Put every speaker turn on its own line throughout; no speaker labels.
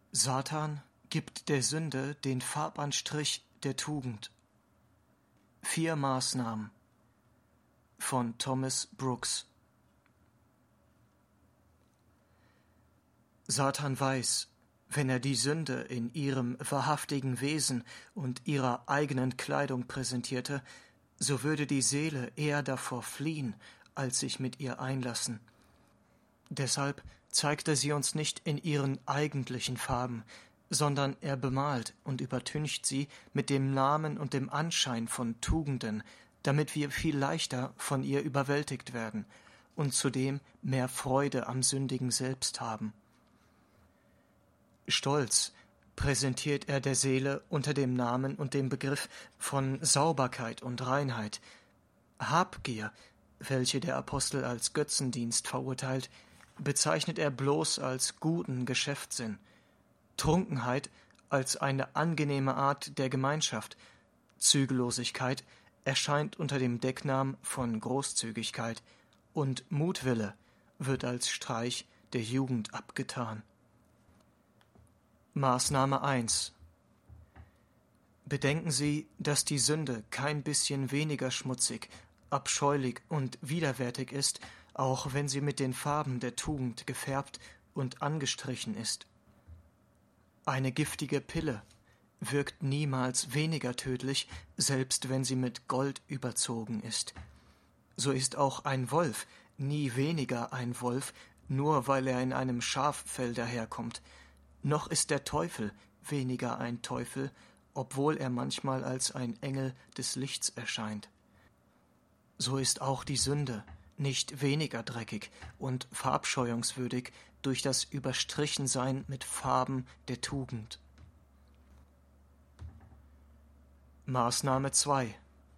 Satan gibt der Sünde den Farbanstrich der Tugend. 4 Maßnahmen von Thomas Brooks. Satan weiß, wenn er die Sünde in ihrem wahrhaftigen Wesen und ihrer eigenen Kleidung präsentierte, so würde die Seele eher davor fliehen, als sich mit ihr einlassen. Deshalb zeigt er sie uns nicht in ihren eigentlichen Farben, sondern er bemalt und übertüncht sie mit dem Namen und dem Anschein von Tugenden, damit wir viel leichter von ihr überwältigt werden und zudem mehr Freude am Sündigen selbst haben. Stolz präsentiert er der Seele unter dem Namen und dem Begriff von Sauberkeit und Reinheit. Habgier, welche der Apostel als Götzendienst verurteilt, bezeichnet er bloß als guten Geschäftssinn. Trunkenheit als eine angenehme Art der Gemeinschaft. Zügellosigkeit erscheint unter dem Decknamen von Großzügigkeit und Mutwille wird als Streich der Jugend abgetan. Maßnahme 1. Bedenken Sie, dass die Sünde kein bisschen weniger schmutzig, abscheulich und widerwärtig ist, auch wenn sie mit den Farben der Tugend gefärbt und angestrichen ist. Eine giftige Pille wirkt niemals weniger tödlich, selbst wenn sie mit Gold überzogen ist. So ist auch ein Wolf nie weniger ein Wolf, nur weil er in einem Schaffell daherkommt. Noch ist der Teufel weniger ein Teufel, obwohl er manchmal als ein Engel des Lichts erscheint. So ist auch die Sünde nicht weniger dreckig und verabscheuungswürdig durch das Überstrichensein mit Farben der Tugend. Maßnahme 2.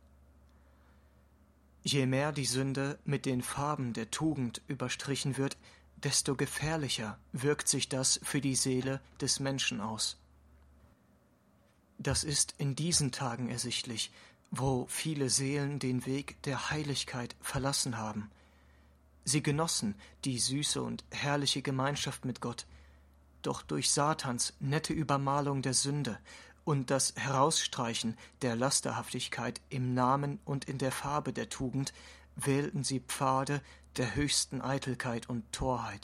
Je mehr die Sünde mit den Farben der Tugend überstrichen wird, desto gefährlicher wirkt sich das für die Seele des Menschen aus. Das ist in diesen Tagen ersichtlich, wo viele Seelen den Weg der Heiligkeit verlassen haben. Sie genossen die süße und herrliche Gemeinschaft mit Gott, doch durch Satans nette Übermalung der Sünde und das Herausstreichen der Lasterhaftigkeit im Namen und in der Farbe der Tugend wählten sie Pfade der höchsten Eitelkeit und Torheit.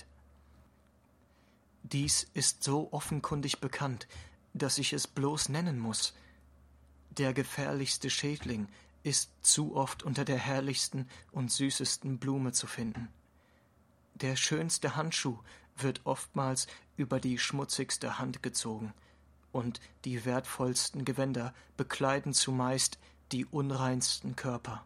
Dies ist so offenkundig bekannt, dass ich es bloß nennen muss. Der gefährlichste Schädling ist zu oft unter der herrlichsten und süßesten Blume zu finden. Der schönste Handschuh wird oftmals über die schmutzigste Hand gezogen, und die wertvollsten Gewänder bekleiden zumeist die unreinsten Körper.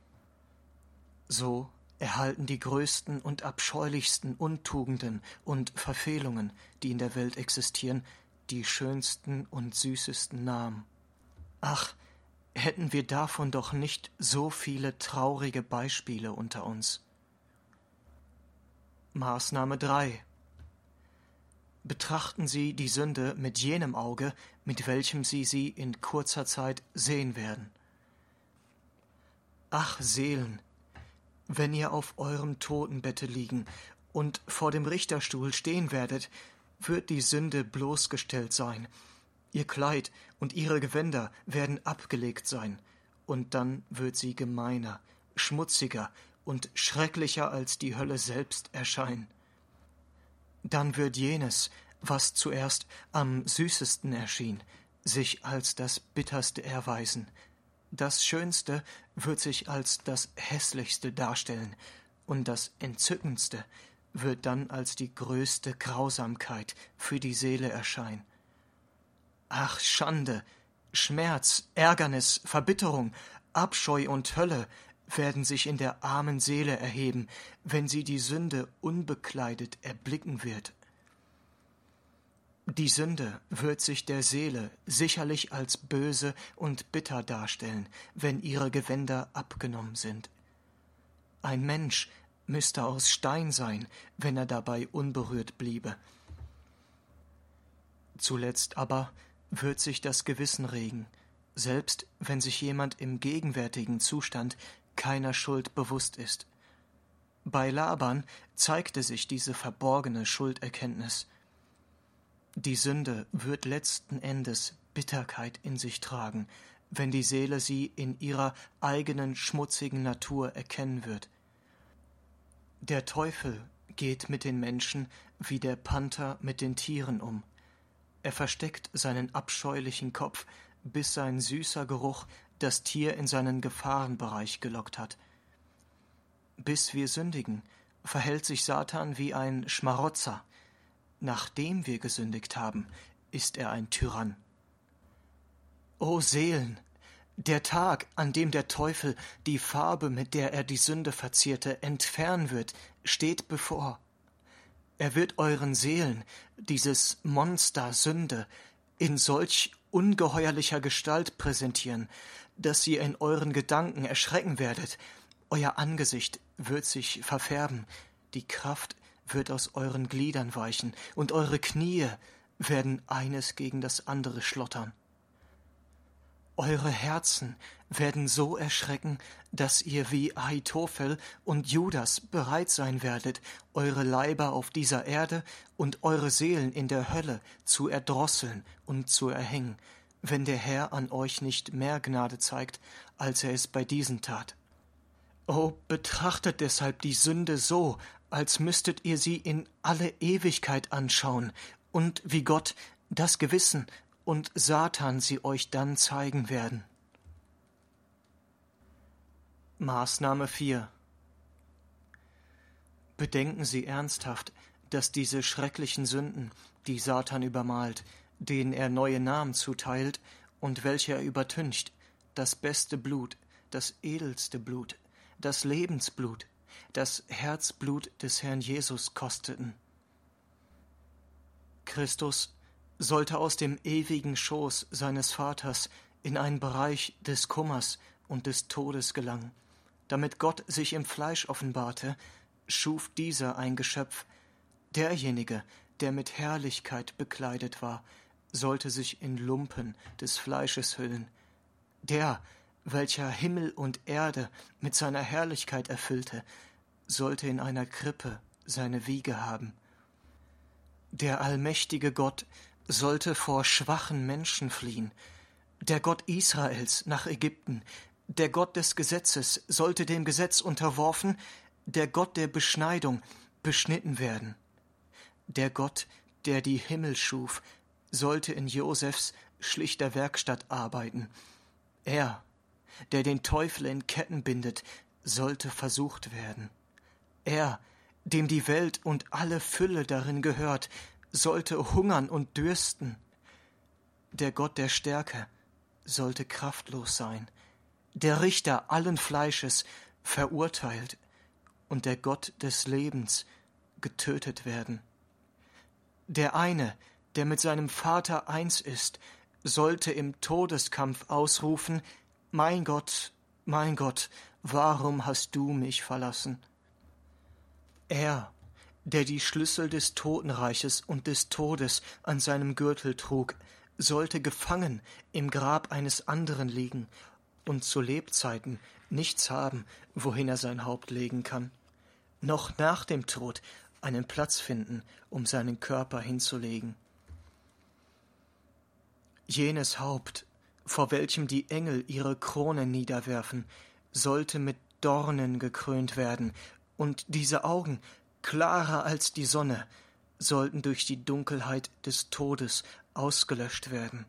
So erhalten die größten und abscheulichsten Untugenden und Verfehlungen, die in der Welt existieren, die schönsten und süßesten Namen. Ach, hätten wir davon doch nicht so viele traurige Beispiele unter uns. Maßnahme 3. Betrachten Sie die Sünde mit jenem Auge, mit welchem Sie in kurzer Zeit sehen werden. Ach, Seelen, wenn ihr auf eurem Totenbette liegen und vor dem Richterstuhl stehen werdet, wird die Sünde bloßgestellt sein. Ihr Kleid und ihre Gewänder werden abgelegt sein, und dann wird sie gemeiner, schmutziger und schrecklicher als die Hölle selbst erscheinen. Dann wird jenes, was zuerst am süßesten erschien, sich als das bitterste erweisen. Das Schönste wird sich als das Hässlichste darstellen, und das Entzückendste wird dann als die größte Grausamkeit für die Seele erscheinen. Ach, Schande, Schmerz, Ärgernis, Verbitterung, Abscheu und Hölle werden sich in der armen Seele erheben, wenn sie die Sünde unbekleidet erblicken wird. Die Sünde wird sich der Seele sicherlich als böse und bitter darstellen, wenn ihre Gewänder abgenommen sind. Ein Mensch müsste aus Stein sein, wenn er dabei unberührt bliebe. Zuletzt aber wird sich das Gewissen regen, selbst wenn sich jemand im gegenwärtigen Zustand keiner Schuld bewusst ist. Bei Laban zeigte sich diese verborgene Schulderkenntnis. Die Sünde wird letzten Endes Bitterkeit in sich tragen, wenn die Seele sie in ihrer eigenen schmutzigen Natur erkennen wird. Der Teufel geht mit den Menschen wie der Panther mit den Tieren um. Er versteckt seinen abscheulichen Kopf, bis sein süßer Geruch das Tier in seinen Gefahrenbereich gelockt hat. Bis wir sündigen, verhält sich Satan wie ein Schmarotzer. Nachdem wir gesündigt haben, ist er ein Tyrann. O Seelen, der Tag, an dem der Teufel die Farbe, mit der er die Sünde verzierte, entfernen wird, steht bevor. Er wird euren Seelen dieses Monster Sünde in solch ungeheuerlicher Gestalt präsentieren, dass ihr in euren Gedanken erschrecken werdet. Euer Angesicht wird sich verfärben, die Kraft wird aus euren Gliedern weichen, und eure Knie werden eines gegen das andere schlottern. Eure Herzen werden so erschrecken, dass ihr wie Ahitophel und Judas bereit sein werdet, eure Leiber auf dieser Erde und eure Seelen in der Hölle zu erdrosseln und zu erhängen, wenn der Herr an euch nicht mehr Gnade zeigt, als er es bei diesen tat. O, betrachtet deshalb die Sünde so, als müsstet ihr sie in alle Ewigkeit anschauen, und wie Gott, das Gewissen und Satan sie euch dann zeigen werden. Maßnahme 4. Bedenken Sie ernsthaft, dass diese schrecklichen Sünden, die Satan übermalt, denen er neue Namen zuteilt und welche er übertüncht, das beste Blut, das edelste Blut, das Lebensblut, das Herzblut des Herrn Jesus kosteten. Christus sollte aus dem ewigen Schoß seines Vaters in einen Bereich des Kummers und des Todes gelangen. Damit Gott sich im Fleisch offenbarte, schuf dieser ein Geschöpf. Derjenige, der mit Herrlichkeit bekleidet war, sollte sich in Lumpen des Fleisches hüllen. Der, welcher Himmel und Erde mit seiner Herrlichkeit erfüllte, sollte in einer Krippe seine Wiege haben. Der allmächtige Gott sollte vor schwachen Menschen fliehen. Der Gott Israels nach Ägypten, der Gott des Gesetzes sollte dem Gesetz unterworfen, der Gott der Beschneidung beschnitten werden. Der Gott, der die Himmel schuf, sollte in Josefs schlichter Werkstatt arbeiten. Er, der den Teufel in Ketten bindet, sollte versucht werden. Er, dem die Welt und alle Fülle darin gehört, sollte hungern und dürsten. Der Gott der Stärke sollte kraftlos sein, der Richter allen Fleisches verurteilt und der Gott des Lebens getötet werden. Der eine, der mit seinem Vater eins ist, sollte im Todeskampf ausrufen: Mein Gott, warum hast du mich verlassen? Er, der die Schlüssel des Totenreiches und des Todes an seinem Gürtel trug, sollte gefangen im Grab eines anderen liegen und zu Lebzeiten nichts haben, wohin er sein Haupt legen kann, noch nach dem Tod einen Platz finden, um seinen Körper hinzulegen. Jenes Haupt, vor welchem die Engel ihre Kronen niederwerfen, sollte mit Dornen gekrönt werden, und diese Augen, klarer als die Sonne, sollten durch die Dunkelheit des Todes ausgelöscht werden.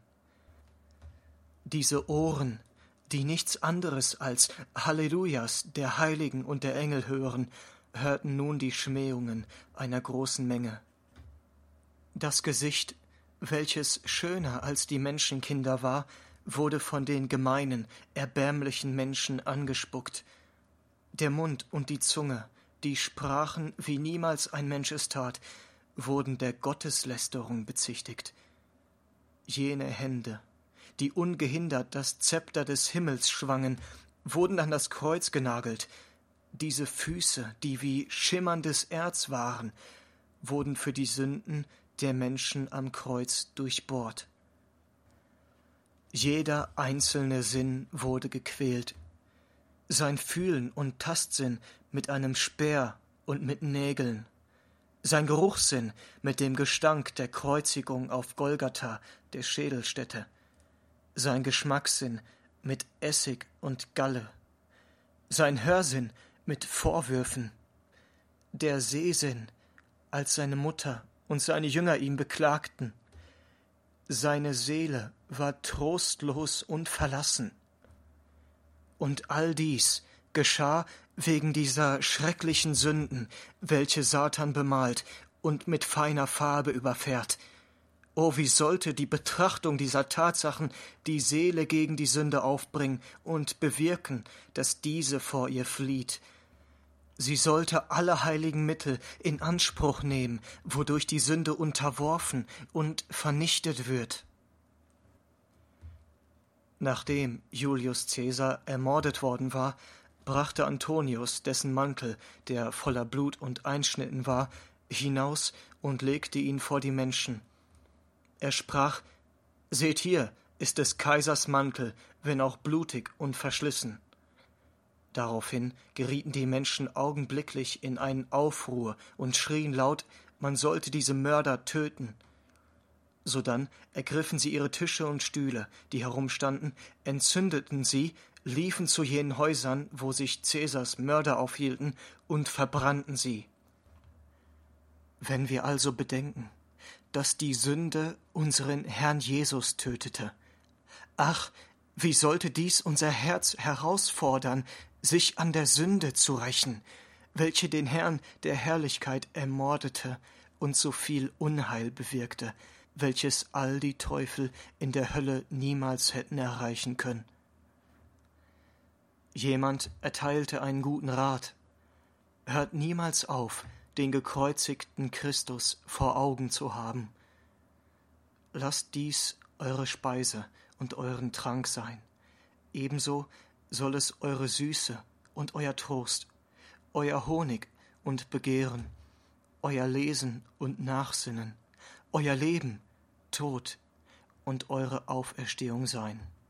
Diese Ohren, die nichts anderes als Hallelujahs der Heiligen und der Engel hören, hörten nun die Schmähungen einer großen Menge. Das Gesicht, welches schöner als die Menschenkinder war, wurde von den gemeinen, erbärmlichen Menschen angespuckt. Der Mund und die Zunge, die sprachen, wie niemals ein Mensch es tat, wurden der Gotteslästerung bezichtigt. Jene Hände, die ungehindert das Zepter des Himmels schwangen, wurden an das Kreuz genagelt. Diese Füße, die wie schimmerndes Erz waren, wurden für die Sünden der Menschen am Kreuz durchbohrt. Jeder einzelne Sinn wurde gequält, sein Fühlen und Tastsinn mit einem Speer und mit Nägeln. sein Geruchssinn mit dem Gestank der Kreuzigung auf Golgatha, der Schädelstätte, sein Geschmackssinn mit Essig und Galle, sein Hörsinn mit Vorwürfen, der Sehsinn, als seine Mutter und seine Jünger ihn beklagten. Seine Seele war trostlos und verlassen. Und all dies geschah wegen dieser schrecklichen Sünden, welche Satan bemalt und mit feiner Farbe überfährt. Oh, wie sollte die Betrachtung dieser Tatsachen die Seele gegen die Sünde aufbringen und bewirken, dass diese vor ihr flieht. Sie sollte alle heiligen Mittel in Anspruch nehmen, wodurch die Sünde unterworfen und vernichtet wird. Nachdem Julius Caesar ermordet worden war, brachte Antonius dessen Mantel, der voller Blut und Einschnitten war, hinaus und legte ihn vor die Menschen. Er sprach: »Seht hier, ist des Kaisers Mantel, wenn auch blutig und verschlissen.« Daraufhin gerieten die Menschen augenblicklich in einen Aufruhr und schrien laut, man sollte diese Mörder töten. Sodann ergriffen sie ihre Tische und Stühle, die herumstanden, entzündeten sie, liefen zu jenen Häusern, wo sich Cäsars Mörder aufhielten, und verbrannten sie. Wenn wir also bedenken, dass die Sünde unseren Herrn Jesus tötete, ach, wie sollte dies unser Herz herausfordern, sich an der Sünde zu rächen, welche den Herrn der Herrlichkeit ermordete und so viel Unheil bewirkte, welches all die Teufel in der Hölle niemals hätten erreichen können. Jemand erteilte einen guten Rat: Hört niemals auf, den gekreuzigten Christus vor Augen zu haben. Lasst dies eure Speise und euren Trank sein. Ebenso soll es eure Süße und euer Trost, euer Honig und Begehren, euer Lesen und Nachsinnen, euer Leben, Tod und eure Auferstehung sein.